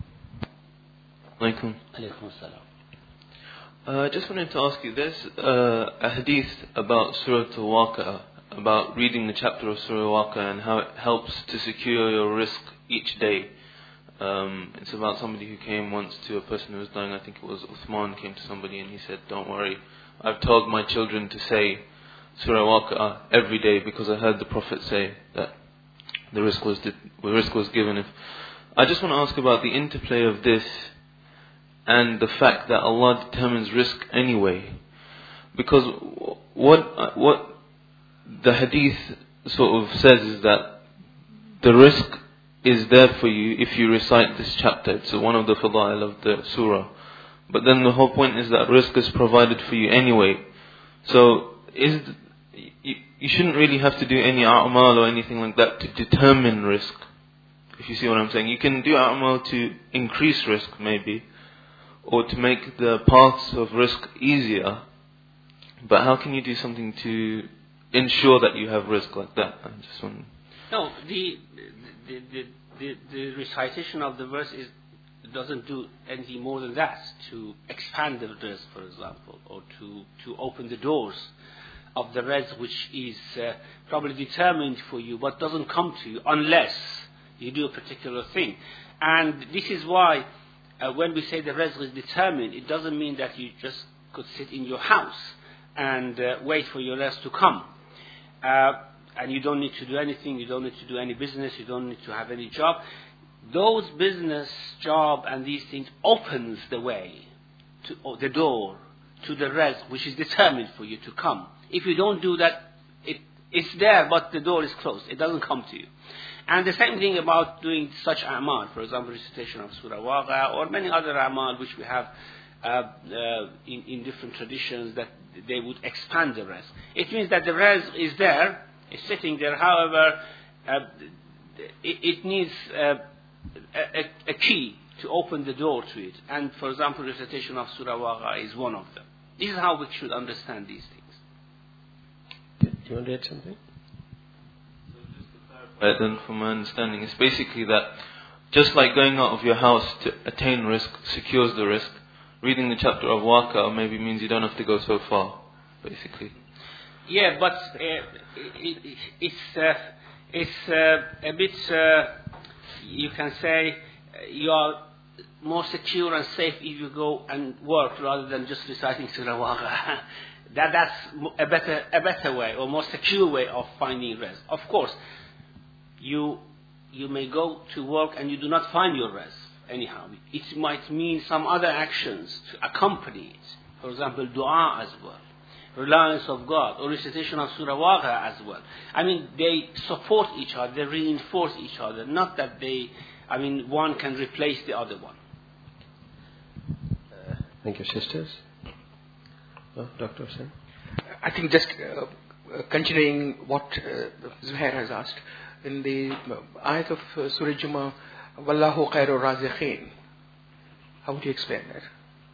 Alaikum. Alaikum salam. I uh, just wanted to ask you, there's uh, a hadith about Surah Al-Waqi'ah, about reading the chapter of Surah Al-Waqi'ah and how it helps to secure your rizq each day. Um, it's about somebody who came once to a person who was dying. I think it was Uthman came to somebody and he said, don't worry, I've told my children to say Surah Al-Waqi'ah every day because I heard the Prophet say that the rizq was, the rizq was given. If I just want to ask about the interplay of this and the fact that Allah determines rizq anyway. Because what what the hadith sort of says is that the rizq is there for you if you recite this chapter. It's one of the fadail of the surah. But then the whole point is that rizq is provided for you anyway. So is you, you shouldn't really have to do any a'mal or anything like that to determine rizq. If you see what I'm saying. You can do a'mal to increase rizq maybe, or to make the paths of rizq easier. But how can you do something to ensure that you have rizq like that? I just want. No, the the, the the the recitation of the verse is doesn't do anything more than that to expand the rizq, for example, or to to open the doors of the rizq which is uh, probably determined for you, but doesn't come to you unless you do a particular thing. And this is why uh, when we say the rizq is determined, it doesn't mean that you just could sit in your house and uh, wait for your rizq to come. Uh, and you don't need to do anything, you don't need to do any business, you don't need to have any job. Those business, job and these things opens the way, to or the door to the rizq which is determined for you to come. If you don't do that, it, it's there but the door is closed, it doesn't come to you. And the same thing about doing such a'mal, for example, recitation of Surah Waqi'ah or many other a'mal which we have uh, uh, in, in different traditions that they would expand the rizq. It means that the rizq is there, is sitting there, however, uh, it, it needs uh, a, a key to open the door to it. And for example, recitation of Surah Waqi'ah is one of them. This is how we should understand these things. Do you want to add something? Right, then from my understanding, it's basically that just like going out of your house to attain rizq secures the rizq, reading the chapter of Waqi'ah maybe means you don't have to go so far, basically. Yeah, but uh, it, it, it's uh, it's uh, a bit, uh, you can say, uh, you are more secure and safe if you go and work rather than just reciting Surah Waqi'ah. that that's a better a better way or more secure way of finding rizq. Of course, you you may go to work and you do not find your rizq anyhow. It might mean some other actions to accompany it. For example, dua as well, reliance of God, or recitation of Surah Waqi'ah as well. I mean, they support each other, they reinforce each other. Not that they, I mean, one can replace the other one. Uh, thank you, sisters. Oh, Doctor Hussain? I think just uh, uh, continuing what uh, Zuhair has asked, in the uh, ayat of uh, Surah Jummah, Wallahu khairu razikhin. How would you explain that?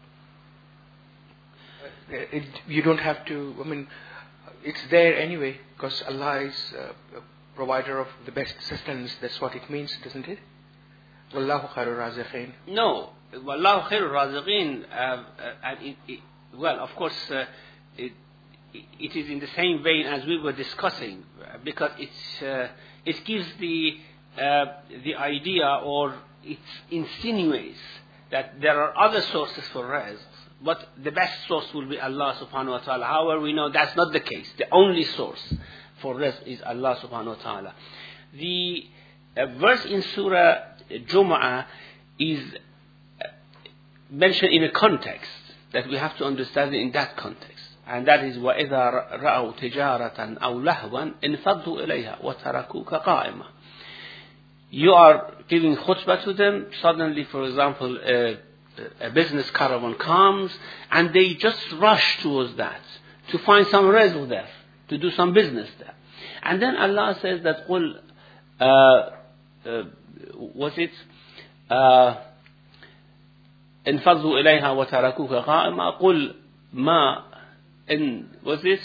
Uh, it, you don't have to, I mean, it's there anyway, because Allah is uh, provider of the best sustenance. That's what it means, doesn't it? Wallahu khairur raziqin. No, Wallahu khairur raziqin. Uh, uh, and it, it, well, of course, uh, it, it is in the same vein as we were discussing, uh, because it's uh, it gives the uh, the idea, or it insinuates that there are other sources for rizq, but the best source will be Allah subhanahu wa ta'ala. However, we know that's not the case. The only source for rizq is Allah subhanahu wa ta'ala. The uh, verse in Surah Jumu'ah is mentioned in a context that we have to understand it in that context. And that is وَإِذَا رَأَوْا تِجَارَةً أَوْ لَهْوًا انْفَضُّوا إِلَيْهَا وَتَرَكُوكَ قَائِمًا. You are giving khutbah to them. Suddenly, for example, a, a business caravan comes, and they just rush towards that to find some rizq there, to do some business there. And then Allah says that قُلْ uh, uh, was it انفضوا إليها وتركوك قائما قل ما إن was it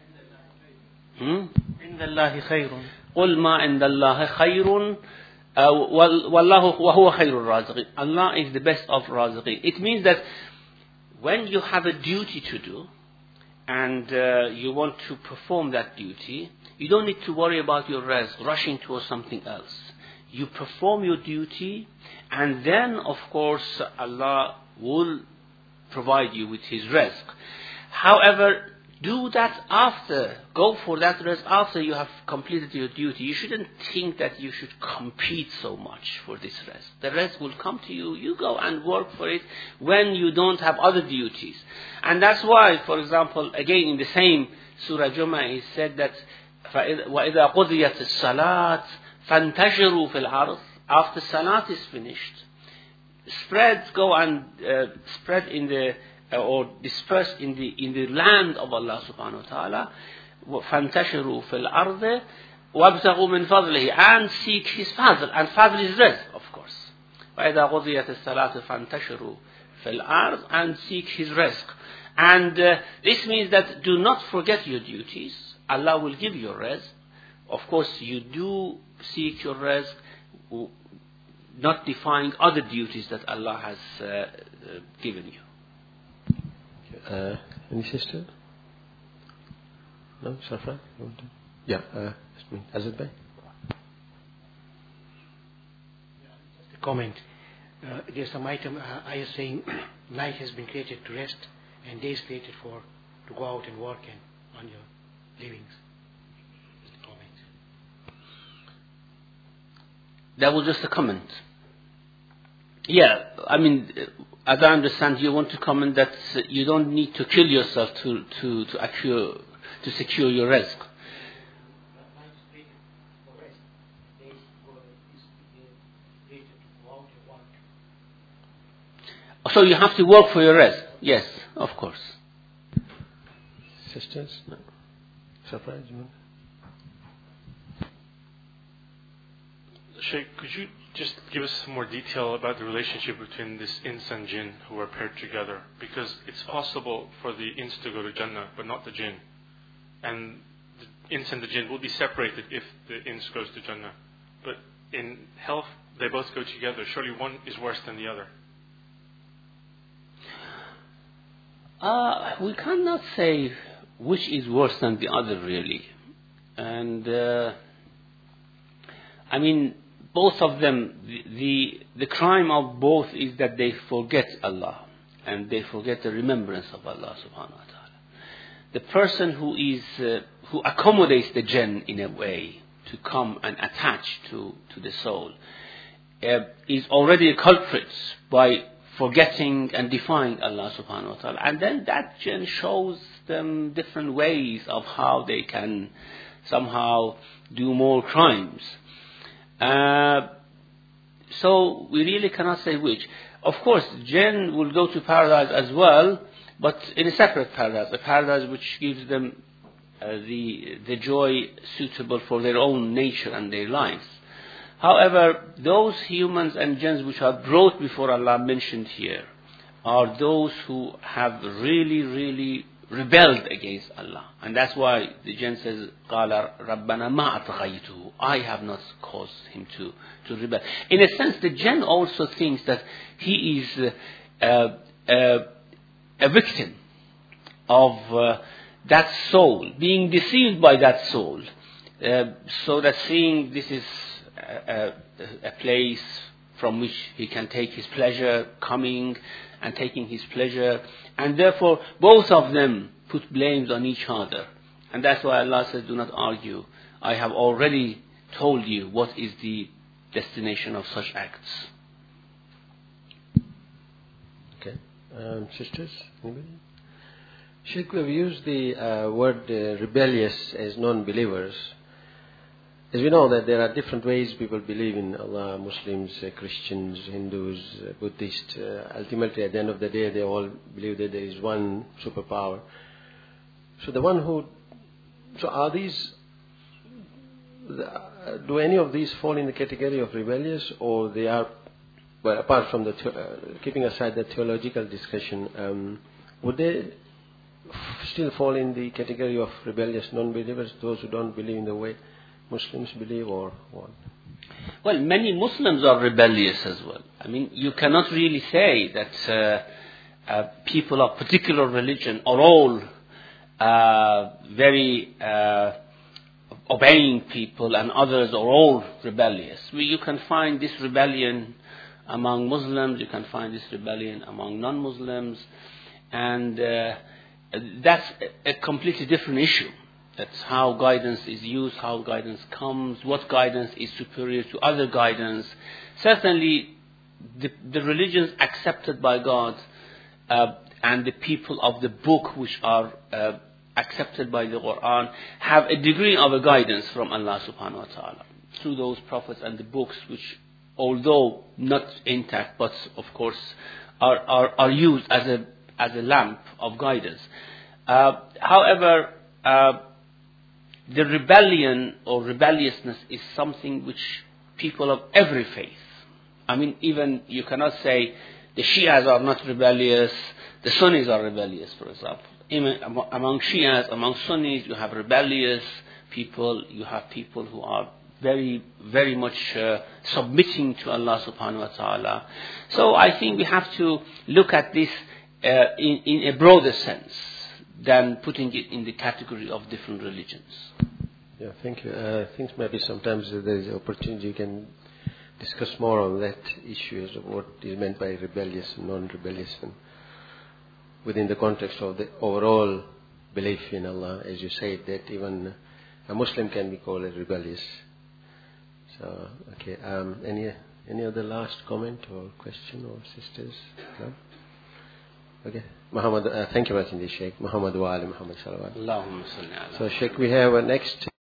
عند الله خير قل ما عند الله خير والله وهو خير الرازقين. Allah is the best of raziqin. It means that when you have a duty to do and uh, you want to perform that duty, you don't need to worry about your rizq, rushing towards something else. You perform your duty, and then of course Allah will provide you with His rizq. However, do that after, go for that rizq after you have completed your duty. You shouldn't think that you should compete so much for this rizq. The rizq will come to you, you go and work for it when you don't have other duties. And that's why, for example, again in the same Surah Jumu'ah, it said that وَإِذَا قُضِيَتِ الصَّلَاةِ فَانْتَشِرُوا فِي الْأَرْضِ. After salat is finished, spread, go and uh, spread in the uh, or disperse in the in the land of Allah subhanahu wa ta'ala. فَانْتَشِرُوا فِي الْأَرْضِ وَابْتَغُوا مِنْ فَضْلِهِ, and seek His fadl, and fadl is rizq, of course. وَإِذَا قُضِيَتِ الصَّلَاةِ فَانْتَشِرُوا فِي الْأَرْضِ, and seek His rizq. And uh, this means that do not forget your duties. Allah will give you rizq. Of course, you do seek your rizq, not defying other duties that Allah has uh, uh, given you. Uh, any sister? No, Safra? Yeah, uh, Azad Bhai? Just a comment. Uh, there's some item, uh, I is saying night has been created to rest and day is created for to go out and work and on your livings. That was just a comment. Yeah, I mean, as I understand, you want to comment that you don't need to kill yourself to to to accrue, to secure your rizq. So you have to work for your rizq. Yes, of course. Sisters, no. Surprise, you want? Sheikh, could you just give us some more detail about the relationship between this ins and jinn who are paired together? Because it's possible for the ins to go to Jannah, but not the jinn. And the ins and the jinn will be separated if the ins goes to Jannah. But in health, they both go together. Surely one is worse than the other. Uh, we cannot say which is worse than the other, really. And, uh, I mean, both of them, the, the the crime of both is that they forget Allah and they forget the remembrance of Allah subhanahu wa ta'ala. The person who is uh, who accommodates the jinn in a way to come and attach to, to the soul uh, is already a culprit by forgetting and defying Allah subhanahu wa ta'ala. And then that jinn shows them different ways of how they can somehow do more crimes. Uh, so we really cannot say which. Of course, jinn will go to paradise as well, but in a separate paradise, a paradise which gives them uh, the the joy suitable for their own nature and their lives. However, those humans and jinns which are brought before Allah mentioned here are those who have really, really rebelled against Allah. And that's why the jinn says, قَالَ رَبَّنَا مَا أَطْغَيْتُهُ, I have not caused him to, to rebel. In a sense, the jinn also thinks that he is uh, uh, a victim of uh, that soul, being deceived by that soul. Uh, so that seeing this is a, a, a place from which he can take his pleasure, coming and taking his pleasure, and therefore both of them put blames on each other. And that's why Allah says, do not argue. I have already told you what is the destination of such acts. Okay. Um, sisters, anybody? Sheikh, we've used the uh, word uh, rebellious as non-believers. As we know that there are different ways people believe in Allah, Muslims, uh, Christians, Hindus, uh, Buddhists. Uh, ultimately, at the end of the day, they all believe that there is one superpower. So the one who, so are these, uh, do any of these fall in the category of rebellious, or they are, well, apart from the, uh, keeping aside the theological discussion, um, would they still fall in the category of rebellious non-believers, those who don't believe in the way Muslims believe, or what? Well, many Muslims are rebellious as well. I mean, you cannot really say that uh, uh, people of particular religion are all uh, very uh, obeying people and others are all rebellious. We, you can find this rebellion among Muslims, you can find this rebellion among non-Muslims, and uh, that's a, a completely different issue. That's how guidance is used, how guidance comes, what guidance is superior to other guidance. Certainly, the, the religions accepted by God uh, and the people of the book which are uh, accepted by the Quran have a degree of a guidance from Allah subhanahu wa ta'ala through those prophets and the books which, although not intact, but of course are, are, are used as a, as a lamp of guidance. Uh, however, uh, the rebellion or rebelliousness is something which people of every faith, I mean, even you cannot say the Shias are not rebellious, the Sunnis are rebellious, for example. Even among Shias, among Sunnis, you have rebellious people, you have people who are very, very much uh, submitting to Allah subhanahu wa ta'ala. So I think we have to look at this uh, in, in a broader sense than putting it in the category of different religions. Yeah, thank you. Uh, I think maybe sometimes there is an opportunity you can discuss more on that issue as of what is meant by rebellious and non-rebellious, and within the context of the overall belief in Allah, as you said, that even a Muslim can be called a rebellious. So, okay. Um, any any other last comment or question, or sisters? No? Okay. Muhammad, uh, thank you very much indeed, Sheikh. Muhammad wa ali Muhammad salawat. Allahumma salli ala. So, Sheikh, we have a next